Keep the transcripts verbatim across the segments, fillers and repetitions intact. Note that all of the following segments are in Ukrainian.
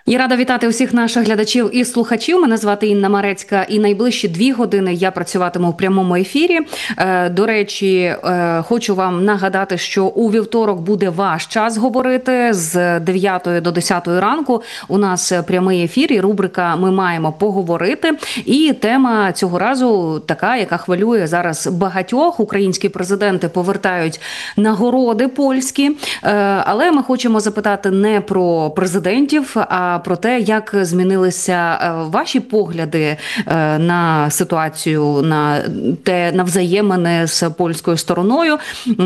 Я рада вітати усіх наших глядачів і слухачів. Мене звати Інна Марецька, і найближчі дві години я працюватиму в прямому ефірі. До речі, хочу вам нагадати, що у вівторок буде ваш час говорити з дев'ятої до десятої ранку. У нас прямий ефір і рубрика «Ми маємо поговорити». І тема цього разу така, яка хвилює зараз багатьох. Українські президенти повертають нагороди польські. Але ми хочемо запитати не про президентів, а про те, як змінилися ваші погляди на ситуацію, на те, на взаємини з польською стороною,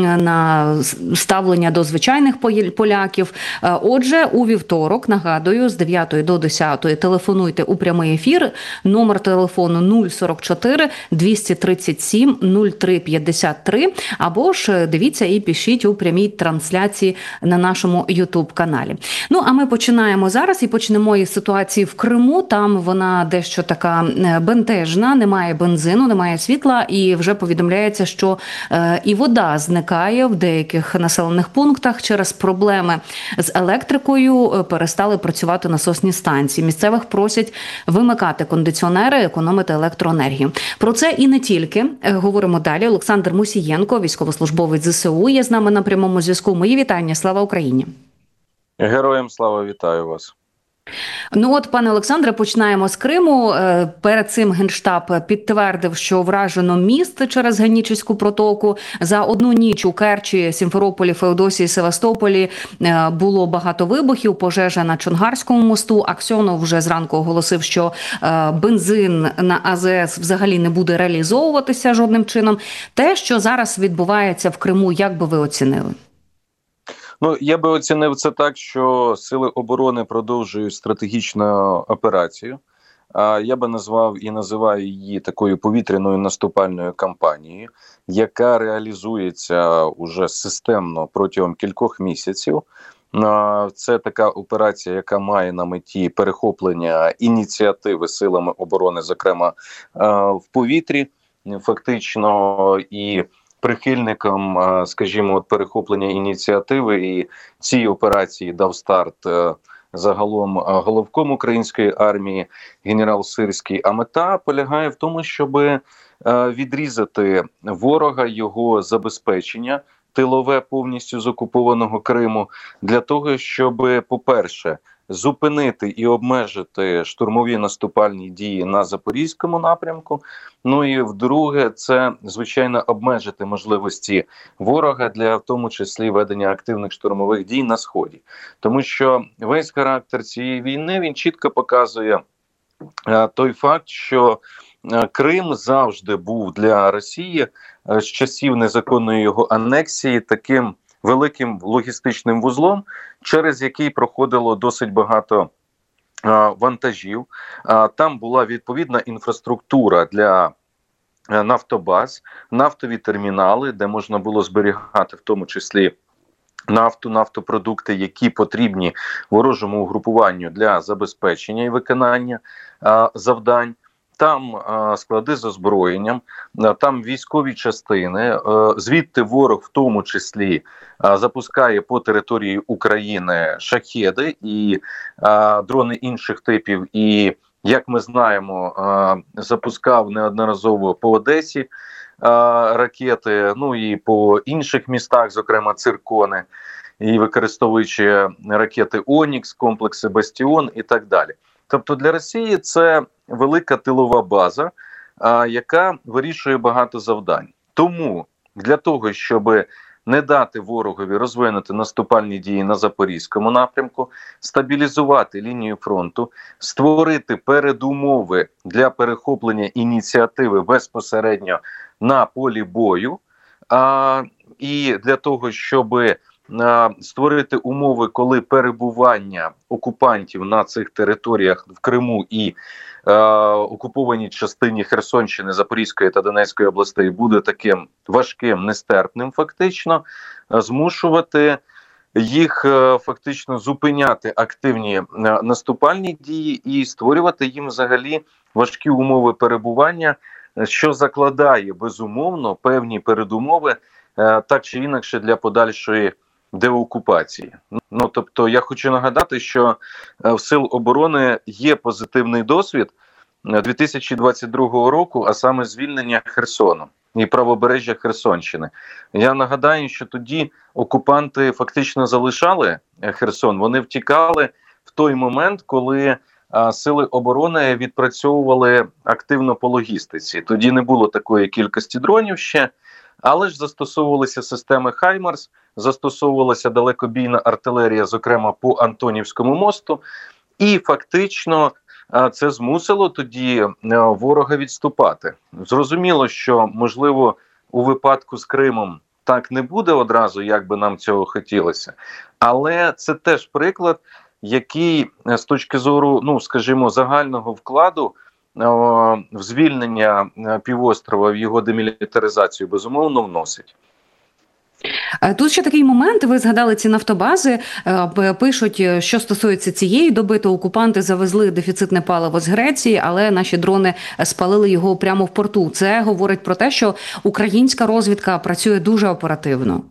на ставлення до звичайних поляків. Отже, у вівторок, нагадую, з дев'ятої до десятої телефонуйте у прямий ефір. Номер телефону нуль сорок чотири двісті тридцять сім нуль три п'ятдесят три, або ж дивіться і пишіть у прямій трансляції на нашому ютуб-каналі. Ну, а ми починаємо зараз і почнемо із ситуації в Криму. Там вона дещо така бентежна, немає бензину, немає світла, і вже повідомляється, що е, і вода зникає в деяких населених пунктах через проблеми з електрикою. Перестали працювати насосні станції. Місцевих просять вимикати кондиціонери, економити електроенергію. Про це і не тільки. Говоримо далі. Олександр Мусієнко, військовослужбовець зе се у, є з нами на прямому зв'язку. Мої вітання. Слава Україні! Героям слава, вітаю вас. Ну от, пане Олександре, починаємо з Криму. Перед цим Генштаб підтвердив, що вражено міст через Генічеську протоку. За одну ніч у Керчі, Сімферополі, Феодосії, Севастополі було багато вибухів, пожежа на Чонгарському мосту. Аксьонов вже зранку оголосив, що бензин на а зе ес взагалі не буде реалізовуватися жодним чином. Те, що зараз відбувається в Криму, як би ви оцінили? Ну, я би оцінив це так, що Сили оборони продовжують стратегічну операцію. А я би назвав і називаю її такою повітряною наступальною кампанією, яка реалізується уже системно протягом кількох місяців. Це така операція, яка має на меті перехоплення ініціативи силами оборони, зокрема в повітрі, фактично, і прихильникам, скажімо, от перехоплення ініціативи і цій операції дав старт загалом головком української армії генерал Сирський. А мета полягає в тому, щоб відрізати ворога, його забезпечення тилове повністю з окупованого Криму, для того, щоб, по-перше, зупинити і обмежити штурмові наступальні дії на Запорізькому напрямку. Ну і вдруге, це, звичайно, обмежити можливості ворога для, в тому числі, ведення активних штурмових дій на Сході. Тому що весь характер цієї війни, він чітко показує е, той факт, що е, Крим завжди був для Росії е, з часів незаконної його анексії таким великим логістичним вузлом, через який проходило досить багато а, вантажів. А, там була відповідна інфраструктура для а, нафтобаз, нафтові термінали, де можна було зберігати в тому числі нафту, нафтопродукти, які потрібні ворожому угрупуванню для забезпечення і виконання а, завдань. Там а, склади з озброєнням, а, там військові частини, а, звідти ворог в тому числі а, запускає по території України шахеди і а, дрони інших типів. І, як ми знаємо, а, запускав неодноразово по Одесі а, ракети, ну і по інших містах, зокрема Циркони, і використовуючи ракети «Онікс», комплекси «Бастіон» і так далі. Тобто для Росії це велика тилова база, а, яка вирішує багато завдань. Тому для того, щоб не дати ворогові розвинути наступальні дії на Запорізькому напрямку, стабілізувати лінію фронту, створити передумови для перехоплення ініціативи безпосередньо на полі бою, а, і для того, щоб створити умови, коли перебування окупантів на цих територіях в Криму і е, окупованій частині Херсонщини, Запорізької та Донецької областей буде таким важким, нестерпним фактично, змушувати їх е, фактично зупиняти активні е, наступальні дії і створювати їм взагалі важкі умови перебування, що закладає, безумовно, певні передумови, е, так чи інакше для подальшої деокупації. Ну, тобто, я хочу нагадати, що в Сил оборони є позитивний досвід дві тисячі двадцять другого року, а саме звільнення Херсону і правобережжя Херсонщини. Я нагадаю, що тоді окупанти фактично залишали Херсон, вони втікали в той момент, коли а, Сили оборони відпрацьовували активно по логістиці. Тоді не було такої кількості дронів ще, але ж застосовувалися системи «Хаймарс», застосовувалася далекобійна артилерія, зокрема по Антонівському мосту, і фактично це змусило тоді ворога відступати. Зрозуміло, що, можливо, у випадку з Кримом так не буде одразу, як би нам цього хотілося, але це теж приклад, який з точки зору, ну, скажімо, загального вкладу в звільнення півострова, в його демілітаризацію, безумовно, вносить. Тут ще такий момент, ви згадали ці нафтобази, пишуть, що стосується цієї доби, то окупанти завезли дефіцитне паливо з Греції, але наші дрони спалили його прямо в порту. Це говорить про те, що українська розвідка працює дуже оперативно.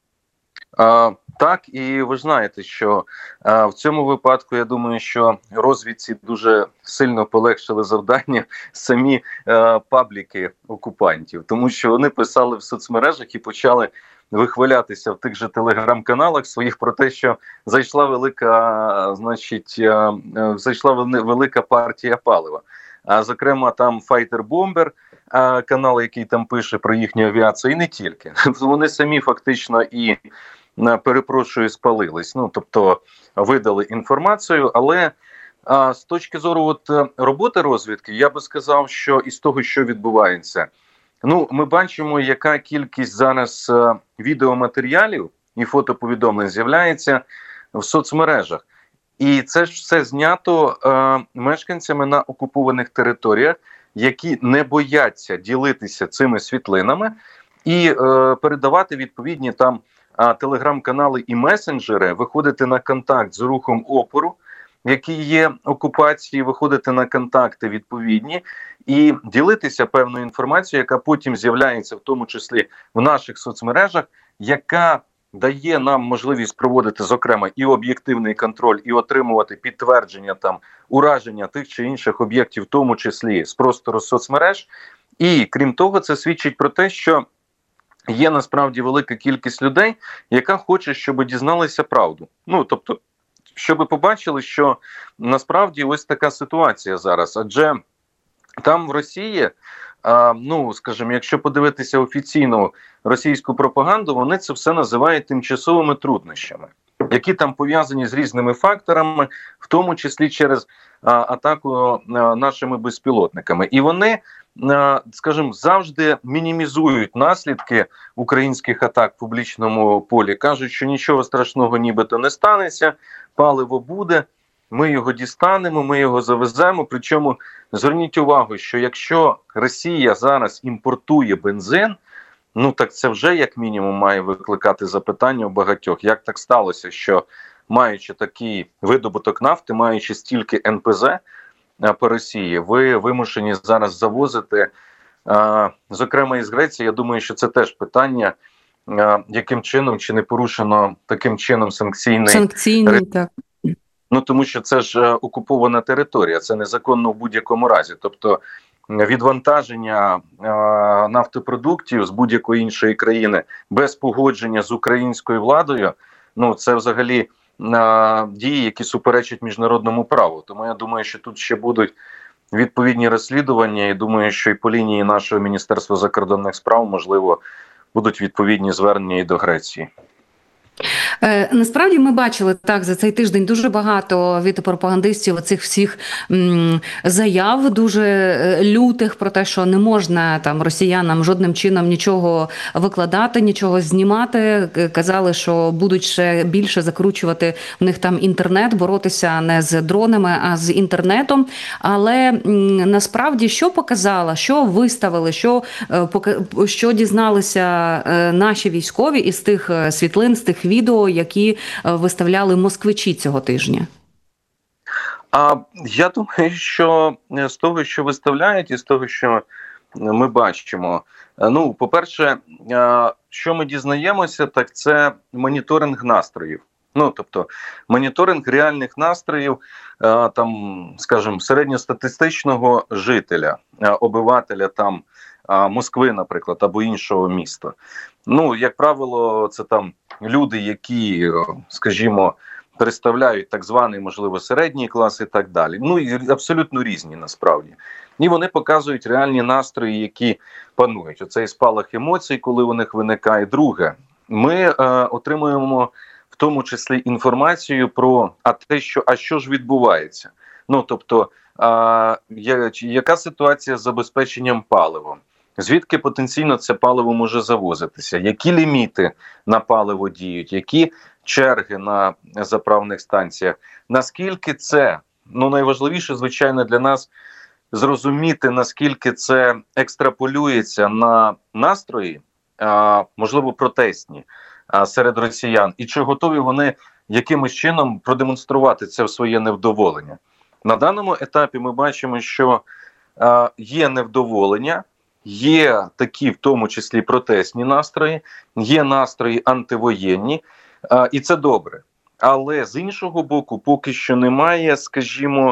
А, так, і ви знаєте, що а, в цьому випадку, я думаю, що розвідці дуже сильно полегшили завдання самі а, пабліки окупантів, тому що вони писали в соцмережах і почали вихвалятися в тих же телеграм-каналах своїх про те, що зайшла велика, значить, а, зайшла велика партія палива. А зокрема, там Fighter Bomber, а, канал, який там пише про їхню авіацію, і не тільки. Вони самі фактично і, перепрошую, спалились. Ну, тобто видали інформацію, але а, з точки зору от, роботи розвідки, я би сказав, що із того, що відбувається, ну, ми бачимо, яка кількість зараз а, відеоматеріалів і фотоповідомлень з'являється в соцмережах. І це ж все знято е, мешканцями на окупованих територіях, які не бояться ділитися цими світлинами і е, передавати відповідні там е, телеграм-канали і месенджери, виходити на контакт з рухом опору, який є окупації, виходити на контакти відповідні і ділитися певною інформацією, яка потім з'являється в тому числі в наших соцмережах, яка дає нам можливість проводити, зокрема, і об'єктивний контроль, і отримувати підтвердження там ураження тих чи інших об'єктів, в тому числі з простору соцмереж. І, крім того, це свідчить про те, що є насправді велика кількість людей, яка хоче, щоб дізналися правду. Ну, тобто, щоб побачили, що насправді ось така ситуація зараз. Адже там в Росії, а, ну, скажімо, якщо подивитися офіційну російську пропаганду, вони це все називають тимчасовими труднощами, які там пов'язані з різними факторами, в тому числі через а, атаку а, нашими безпілотниками. І вони, а, скажімо, завжди мінімізують наслідки українських атак в публічному полі. Кажуть, що нічого страшного нібито не станеться, паливо буде, ми його дістанемо, ми його завеземо. Причому зверніть увагу, що якщо Росія зараз імпортує бензин, ну так це вже як мінімум має викликати запитання у багатьох. Як так сталося, що маючи такий видобуток нафти, маючи стільки ен пе зе по Росії, ви вимушені зараз завозити, а, зокрема із Греції. Я думаю, що це теж питання, а, яким чином, чи не порушено таким чином санкційний... Санкційний, так. Ну, тому що це ж е, окупована територія, це незаконно в будь-якому разі. Тобто відвантаження е, нафтопродуктів з будь-якої іншої країни без погодження з українською владою, ну, це взагалі е, дії, які суперечать міжнародному праву. Тому я думаю, що тут ще будуть відповідні розслідування, і думаю, що і по лінії нашого Міністерства закордонних справ, можливо, будуть відповідні звернення і до Греції. Е, насправді ми бачили так за цей тиждень дуже багато від пропагандистів оцих всіх м, заяв дуже лютих про те, що не можна там росіянам жодним чином нічого викладати, нічого знімати. Казали, що будуть ще більше закручувати в них там інтернет, боротися не з дронами, а з інтернетом. Але м, насправді що показала, що виставили, що, е, що дізналися е, наші військові із тих світлин, з тих відео, які виставляли москвичі цього тижня? А я думаю, що з того, що виставляють, і з того, що ми бачимо? Ну, по-перше, що ми дізнаємося, так це моніторинг настроїв. Ну, тобто, моніторинг реальних настроїв, там, скажімо, середньостатистичного жителя, обивателя там Москви, наприклад, або іншого міста. Ну, як правило, це там люди, які, скажімо, представляють так званий, можливо, середній клас і так далі. Ну, і абсолютно різні, насправді. І вони показують реальні настрої, які панують. Оцей спалах емоцій, коли у них виникає. Друге, ми е, отримуємо в тому числі інформацію про а те, що а що ж відбувається. Ну, тобто, а, я, яка ситуація з забезпеченням паливом? Звідки потенційно це паливо може завозитися? Які ліміти на паливо діють? Які черги на заправних станціях? Наскільки це, ну найважливіше, звичайно, для нас зрозуміти, наскільки це екстраполюється на настрої, а, можливо, протестні а, серед росіян, і чи готові вони якимось чином продемонструвати це в своє невдоволення. На даному етапі ми бачимо, що а, є невдоволення, є такі, в тому числі, протестні настрої, є настрої антивоєнні, а, і це добре. Але з іншого боку, поки що немає, скажімо,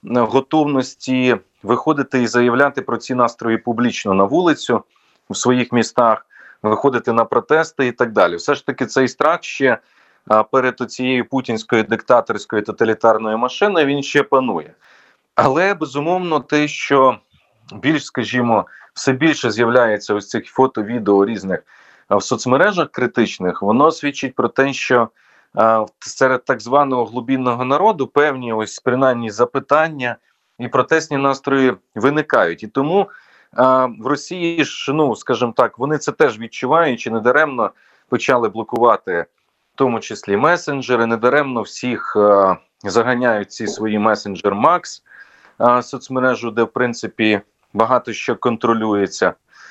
готовності виходити і заявляти про ці настрої публічно на вулицю в своїх містах, виходити на протести і так далі. Все ж таки цей страх ще а, перед цією путінською диктаторською тоталітарною машиною, він ще панує. Але, безумовно, те, що більш, скажімо, все більше з'являється ось цих фото, відео різних в соцмережах критичних, воно свідчить про те, що а, серед так званого глубинного народу певні ось принаймні запитання і протестні настрої виникають. І тому а, в Росії ж, ну, скажімо так, вони це теж відчувають, і недаремно почали блокувати в тому числі месенджери, недаремно всіх а, заганяють ці свої месенджер Макс, а, соцмережу, де в принципі багато що контролюється.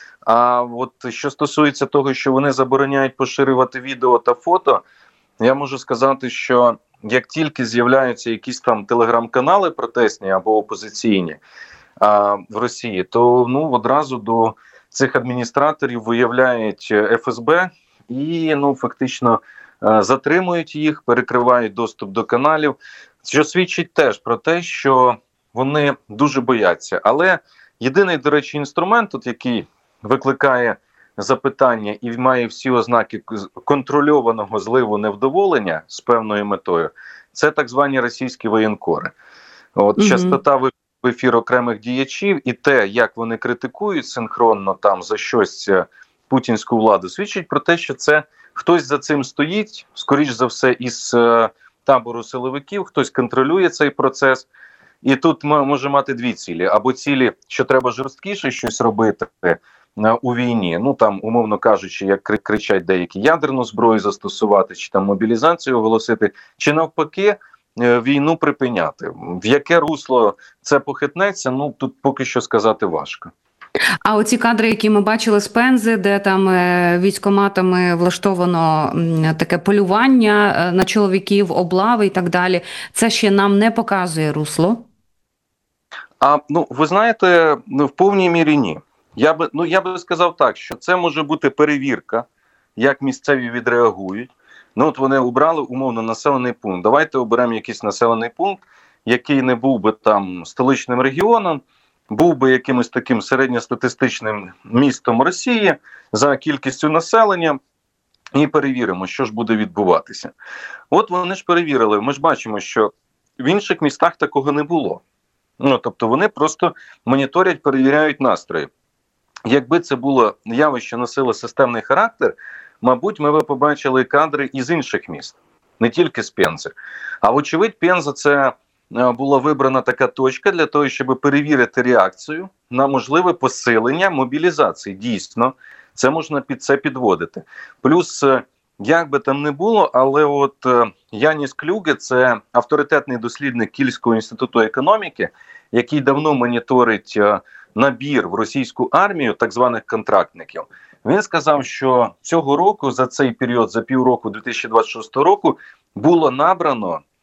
А от що стосується того, що вони забороняють поширювати відео та фото, я можу сказати, що як тільки з'являються якісь там телеграм-канали протестні або опозиційні а, в Росії, то ну одразу до цих адміністраторів виявляють еф ес бе і ну фактично а, затримують їх, перекривають доступ до каналів, що свідчить теж про те, що вони дуже бояться. Але єдиний, до речі, інструмент, от, який викликає запитання і має всі ознаки контрольованого зливу невдоволення з певною метою, це так звані російські воєнкори. От mm-hmm. частота в ефір окремих діячів і те, як вони критикують синхронно там за щось путінську владу, свідчить про те, що це хтось за цим стоїть, скоріш за все, із е, табору силовиків, хтось контролює цей процес. І тут може мати дві цілі. Або цілі, що треба жорсткіше щось робити у війні, ну там, умовно кажучи, як кричать деякі, ядерну зброю застосувати, чи там мобілізацію оголосити, чи навпаки війну припиняти. В яке русло це похитнеться, ну тут поки що сказати важко. А оці кадри, які ми бачили з Пензи, де там військкоматами влаштовано таке полювання на чоловіків, облави і так далі, це ще нам не показує русло? А, ну, ви знаєте, ну, в повній мірі ні. Я би, ну, я би сказав так, що це може бути перевірка, як місцеві відреагують. Ну, от вони обрали, умовно, населений пункт. Давайте оберемо якийсь населений пункт, який не був би там столичним регіоном, був би якимось таким середньостатистичним містом Росії за кількістю населення, і перевіримо, що ж буде відбуватися. От вони ж перевірили, ми ж бачимо, що в інших містах такого не було. Ну, тобто вони просто моніторять, перевіряють настрої. Якби це було явище носило системний характер, мабуть, ми б побачили кадри із інших міст, не тільки з Пензи. А вочевидь, Пенза – це була вибрана така точка для того, щоб перевірити реакцію на можливе посилення мобілізації. Дійсно, це можна під це підводити. Плюс, як би там не було, але от Яніс Клюге – це авторитетний дослідник Кільського інституту економіки, який давно моніторить набір в російську армію так званих контрактників. Він сказав, що цього року, за цей період, за півроку дві тисячі двадцять шостого року, було набрано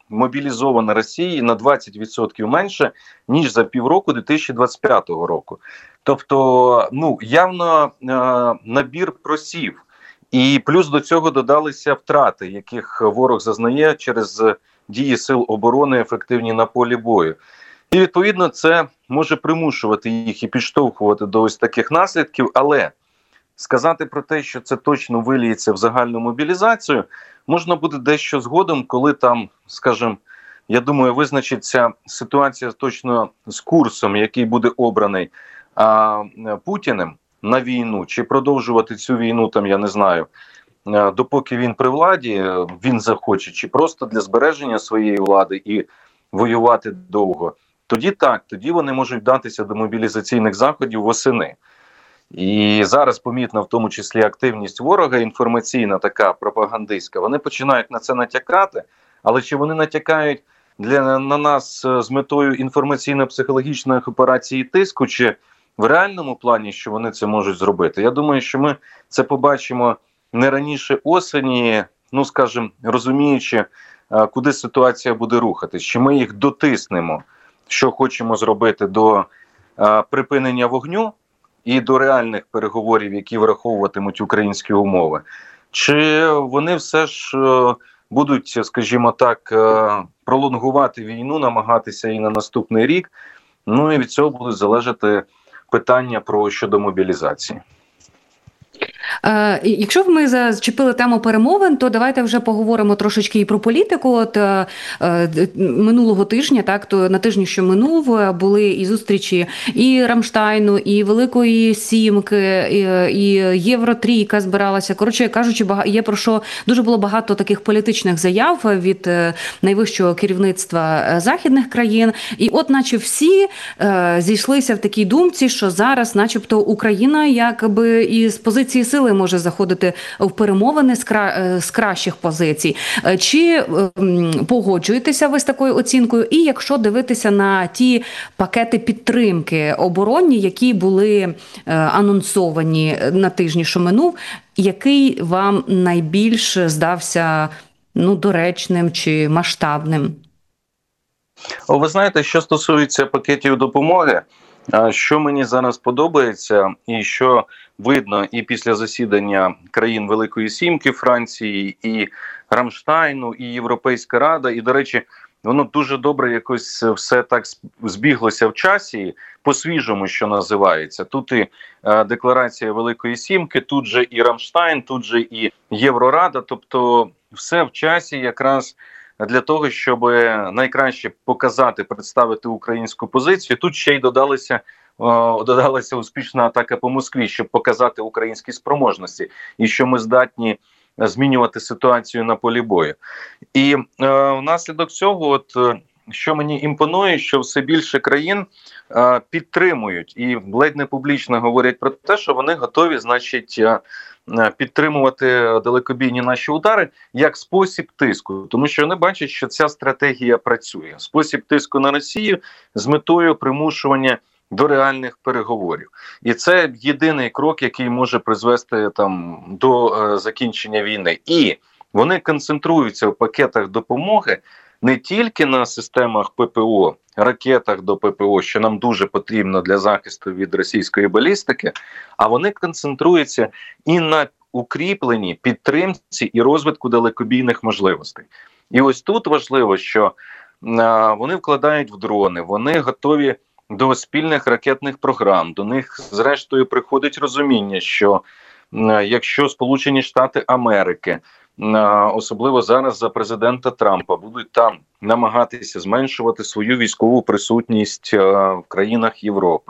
мобілізовано Росії на двадцять відсотків менше, ніж за півроку дві тисячі двадцять п'ятого року. Тобто, ну, явно е, набір просів. І плюс до цього додалися втрати, яких ворог зазнає через дії сил оборони ефективні на полі бою. І, відповідно, це може примушувати їх і підштовхувати до ось таких наслідків, але сказати про те, що це точно виліється в загальну мобілізацію, можна буде дещо згодом, коли там, скажімо, я думаю, визначиться ситуація точно з курсом, який буде обраний а, Путіним на війну, чи продовжувати цю війну, там, я не знаю, допоки він при владі, він захоче, чи просто для збереження своєї влади і воювати довго. Тоді так, тоді вони можуть вдатися до мобілізаційних заходів восени. І зараз помітна в тому числі активність ворога, інформаційна така, пропагандистська. Вони починають на це натякати, але чи вони натякають для, на нас з метою інформаційно-психологічної операції тиску, чи в реальному плані, що вони це можуть зробити? Я думаю, що ми це побачимо не раніше осені, ну, скажімо, розуміючи, куди ситуація буде рухатись. Чи ми їх дотиснемо, що хочемо зробити до а, припинення вогню і до реальних переговорів, які враховуватимуть українські умови. Чи вони все ж а, будуть, скажімо так, а, пролонгувати війну, намагатися і на наступний рік, ну і від цього будуть залежати питання про щодо мобілізації. Е, якщо ми зачепили тему перемовин, то давайте вже поговоримо трошечки і про політику. От е, минулого тижня, так, то на тижні, що минув, були і зустрічі і Рамштайну, і Великої Сімки, і, і Євротрійка збиралася. Коротше кажучи, є про що, дуже було багато таких політичних заяв від найвищого керівництва західних країн. І от наче всі е, зійшлися в такій думці, що зараз начебто Україна якби із позиції сили може заходити в перемовини з, кра... з кращих позицій. Чи ем, погоджуєтеся ви з такою оцінкою? І якщо дивитися на ті пакети підтримки оборонні, які були е, анонсовані на тижні, що минув, який вам найбільш здався, ну, доречним чи масштабним? О, ви знаєте, що стосується пакетів допомоги, що мені зараз подобається і що видно і після засідання країн Великої Сімки, Франції, і Рамштайну, і Європейська Рада, і, до речі, воно дуже добре якось все так збіглося в часі, по-свіжому, що називається. Тут і е, декларація Великої Сімки, тут же і Рамштайн, тут же і Єврорада, тобто все в часі якраз для того, щоб найкраще показати, представити українську позицію. Тут ще й додалися, о, додалася успішна атака по Москві, щоб показати українські спроможності і що ми здатні змінювати ситуацію на полі бою. І е, внаслідок цього, от що мені імпонує, що все більше країн е, підтримують і ледь не публічно говорять про те, що вони готові, значить, е, підтримувати далекобійні наші удари як спосіб тиску, тому що вони бачать, що ця стратегія працює. Спосіб тиску на Росію з метою примушування до реальних переговорів. І це єдиний крок, який може призвести там до е, закінчення війни. І вони концентруються в пакетах допомоги не тільки на системах ППО, ракетах до ППО, що нам дуже потрібно для захисту від російської балістики, а вони концентруються і на укріпленні, підтримці і розвитку далекобійних можливостей. І ось тут важливо, що а, вони вкладають в дрони, вони готові до спільних ракетних програм, до них зрештою приходить розуміння, що а, якщо Сполучені Штати Америки, особливо зараз за президента Трампа, будуть там намагатися зменшувати свою військову присутність в країнах Європи.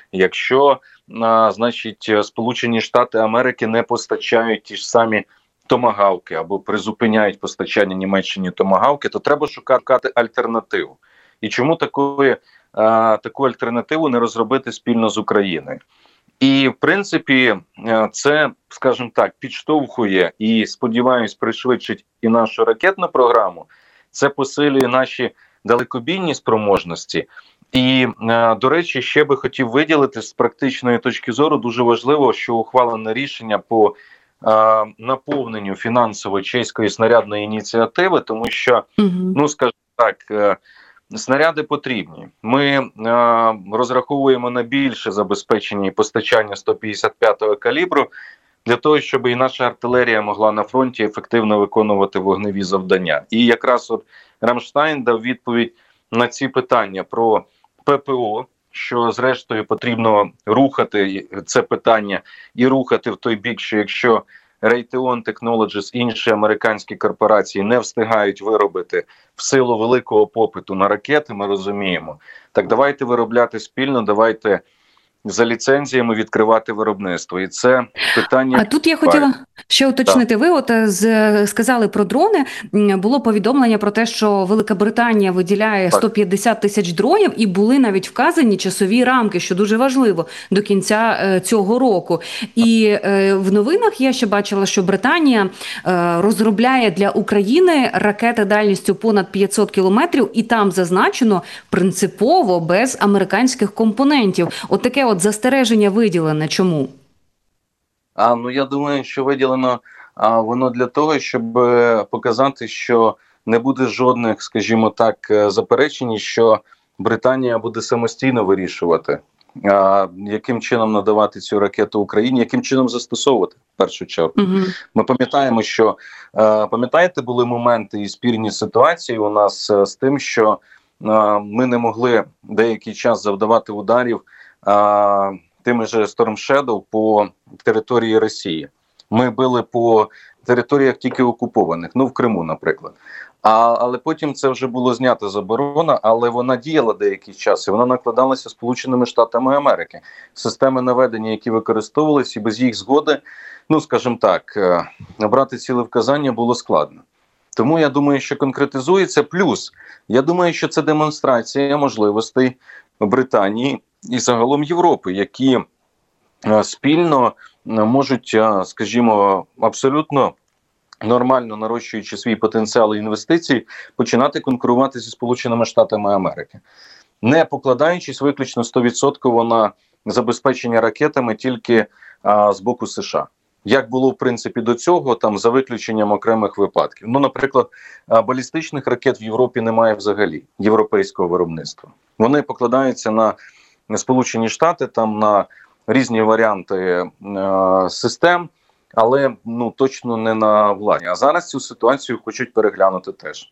Якщо, значить, Сполучені Штати Америки не постачають ті ж самі томагавки або призупиняють постачання Німеччині томагавки, то треба шукати альтернативу. І чому такої, таку альтернативу не розробити спільно з Україною? І, в принципі, це, скажімо так, підштовхує і, сподіваюсь, пришвидшить і нашу ракетну програму. Це посилює наші далекобійні спроможності. І, до речі, ще би хотів виділити з практичної точки зору, дуже важливо, що ухвалене рішення по е, наповненню фінансово чеської снарядної ініціативи, тому що, Угу. ну скажімо так, е, снаряди потрібні. Ми е, розраховуємо на більше забезпечення і постачання сто п'ятдесят п'ятого калібру для того, щоб і наша артилерія могла на фронті ефективно виконувати вогневі завдання. І якраз от Рамштайн дав відповідь на ці питання про ППО, що зрештою потрібно рухати це питання і рухати в той бік, що якщо Raytheon Technologies, інші американські корпорації не встигають виробити в силу великого попиту на ракети, ми розуміємо, так давайте виробляти спільно, давайте за ліцензіями відкривати виробництво. І це питання... А тут я хотіла ще уточнити. Ви от з, сказали про дрони. Було повідомлення про те, що Велика Британія виділяє сто п'ятдесят тисяч дронів, і були навіть вказані часові рамки, що дуже важливо, до кінця е, цього року. І е, в новинах я ще бачила, що Британія е, розробляє для України ракети дальністю понад п'ятсот кілометрів, і там зазначено принципово без американських компонентів. От таке от застереження виділене. Чому? А, ну я думаю, що виділено а, воно для того, щоб показати, що не буде жодних, скажімо так, заперечень, що Британія буде самостійно вирішувати, а, яким чином надавати цю ракету Україні, яким чином застосовувати в першу чергу. Угу. Ми пам'ятаємо, що а, пам'ятаєте, були моменти і спірні ситуації у нас а, з тим, що а, ми не могли деякий час завдавати ударів а, тими же Storm Shadow по території Росії. Ми били по територіях тільки окупованих, ну в Криму, наприклад. А, але потім це вже було знято заборона, але вона діяла деякий час, і вона накладалася Сполученими Штатами Америки. Системи наведення, які використовувалися, і без їх згоди, ну скажімо так, набрати цілевказання було складно. Тому я думаю, що конкретизується. Плюс, я думаю, що це демонстрація можливостей Британії і загалом Європи, які е, спільно е, можуть, е, скажімо, абсолютно нормально нарощуючи свій потенціал інвестицій, починати конкурувати зі Сполученими Штатами Америки. Не покладаючись виключно сто відсотків на забезпечення ракетами тільки е, з боку США. Як було, в принципі, до цього, там, за виключенням окремих випадків. Ну, наприклад, балістичних ракет в Європі немає взагалі, європейського виробництва. Вони покладаються на Сполучені Штати, там, на різні варіанти е, систем, але ну, точно не на владі. А зараз цю ситуацію хочуть переглянути теж.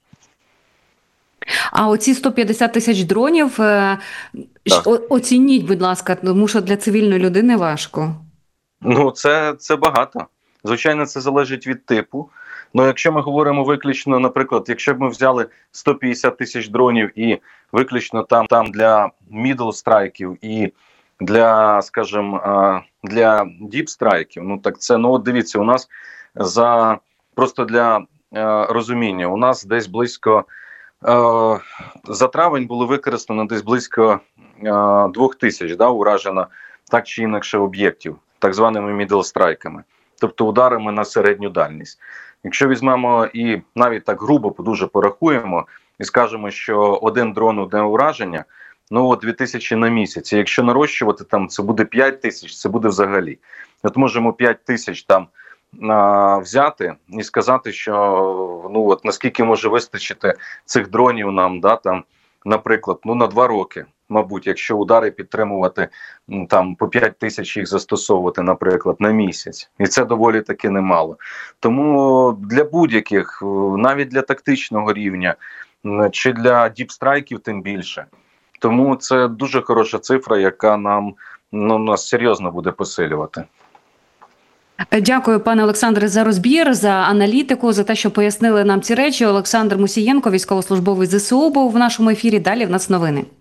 А оці сто п'ятдесят тисяч дронів, е, о, оцініть, будь ласка, тому що для цивільної людини важко. Ну, це, це багато. Звичайно, це залежить від типу. Ну, якщо ми говоримо виключно, наприклад, якщо б ми взяли сто п'ятдесят тисяч дронів і виключно там, там для middle страйків і для, скажімо, для deep страйків, ну так це, ну от дивіться, у нас за, просто для розуміння, у нас десь близько, за травень було використано десь близько двох тисяч, да, уражено так чи інакше об'єктів, так званими middle страйками, тобто ударами на середню дальність. Якщо візьмемо і навіть так грубо дуже порахуємо і скажемо, що один дрон – одне ураження, ну от дві тисячі на місяць. І якщо нарощувати, там це буде п'ять тисяч, це буде взагалі. От можемо п'ять тисяч там а, взяти і сказати, що ну от наскільки може вистачити цих дронів нам, да, там, наприклад, ну на два роки. Мабуть, якщо удари підтримувати, там по п'ять тисяч їх застосовувати, наприклад, на місяць. І це доволі таки немало. Тому для будь-яких, навіть для тактичного рівня, чи для діпстрайків тим більше. Тому це дуже хороша цифра, яка нам, ну, нас серйозно буде посилювати. Дякую, пане Олександре, за розбір, за аналітику, за те, що пояснили нам ці речі. Олександр Мусієнко, військовослужбовець зе се у, був в нашому ефірі. Далі в нас новини.